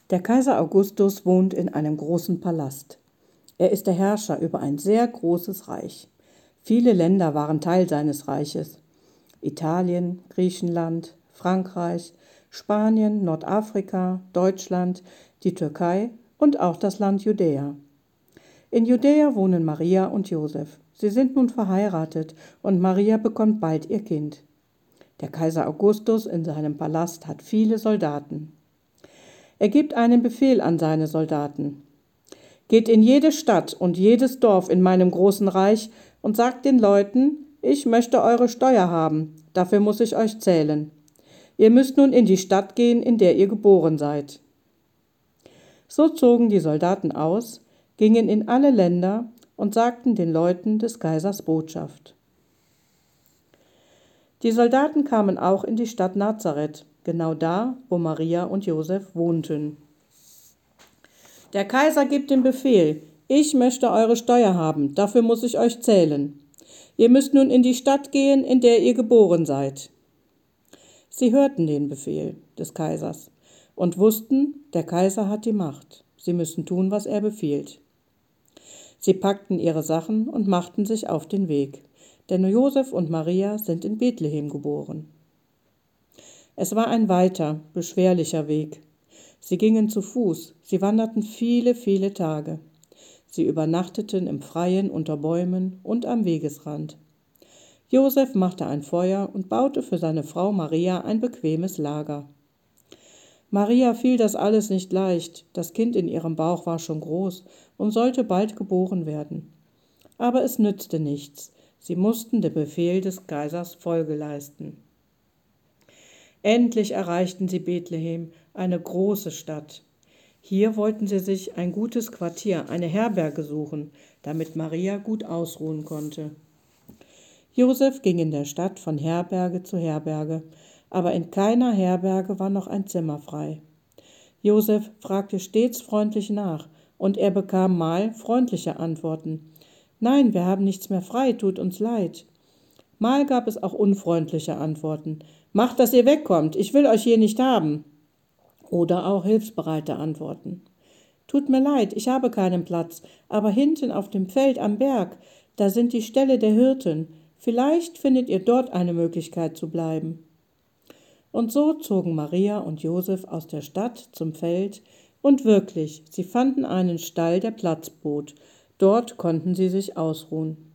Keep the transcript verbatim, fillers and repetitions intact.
Der Kaiser Augustus wohnt in einem großen Palast. Er ist der Herrscher über ein sehr großes Reich. Viele Länder waren Teil seines Reiches. Italien, Griechenland, Frankreich, Spanien, Nordafrika, Deutschland, die Türkei und auch das Land Judäa. In Judäa wohnen Maria und Josef. Sie sind nun verheiratet und Maria bekommt bald ihr Kind. Der Kaiser Augustus in seinem Palast hat viele Soldaten. Er gibt einen Befehl an seine Soldaten. Geht in jede Stadt und jedes Dorf in meinem großen Reich und sagt den Leuten, ich möchte eure Steuer haben, dafür muss ich euch zählen. Ihr müsst nun in die Stadt gehen, in der ihr geboren seid. So zogen die Soldaten aus, gingen in alle Länder und sagten den Leuten des Kaisers Botschaft. Die Soldaten kamen auch in die Stadt Nazareth, genau da, wo Maria und Josef wohnten. Der Kaiser gibt den Befehl, ich möchte eure Steuer haben, dafür muss ich euch zählen. Ihr müsst nun in die Stadt gehen, in der ihr geboren seid. Sie hörten den Befehl des Kaisers und wussten, der Kaiser hat die Macht. Sie müssen tun, was er befiehlt. Sie packten ihre Sachen und machten sich auf den Weg, denn Josef und Maria sind in Bethlehem geboren. Es war ein weiter, beschwerlicher Weg. Sie gingen zu Fuß, sie wanderten viele, viele Tage. Sie übernachteten im Freien unter Bäumen und am Wegesrand. Josef machte ein Feuer und baute für seine Frau Maria ein bequemes Lager. Maria fiel das alles nicht leicht, das Kind in ihrem Bauch war schon groß und sollte bald geboren werden. Aber es nützte nichts, sie mussten dem Befehl des Kaisers Folge leisten. Endlich erreichten sie Bethlehem, eine große Stadt. Hier wollten sie sich ein gutes Quartier, eine Herberge suchen, damit Maria gut ausruhen konnte. Josef ging in der Stadt von Herberge zu Herberge, aber in keiner Herberge war noch ein Zimmer frei. Josef fragte stets freundlich nach, und er bekam mal freundliche Antworten. Nein, wir haben nichts mehr frei, tut uns leid. Mal gab es auch unfreundliche Antworten. Macht, dass ihr wegkommt, ich will euch hier nicht haben. Oder auch hilfsbereite Antworten. Tut mir leid, ich habe keinen Platz, aber hinten auf dem Feld am Berg, da sind die Ställe der Hirten. Vielleicht findet ihr dort eine Möglichkeit zu bleiben. Und so zogen Maria und Josef aus der Stadt zum Feld, und wirklich, sie fanden einen Stall, der Platz bot. Dort konnten sie sich ausruhen.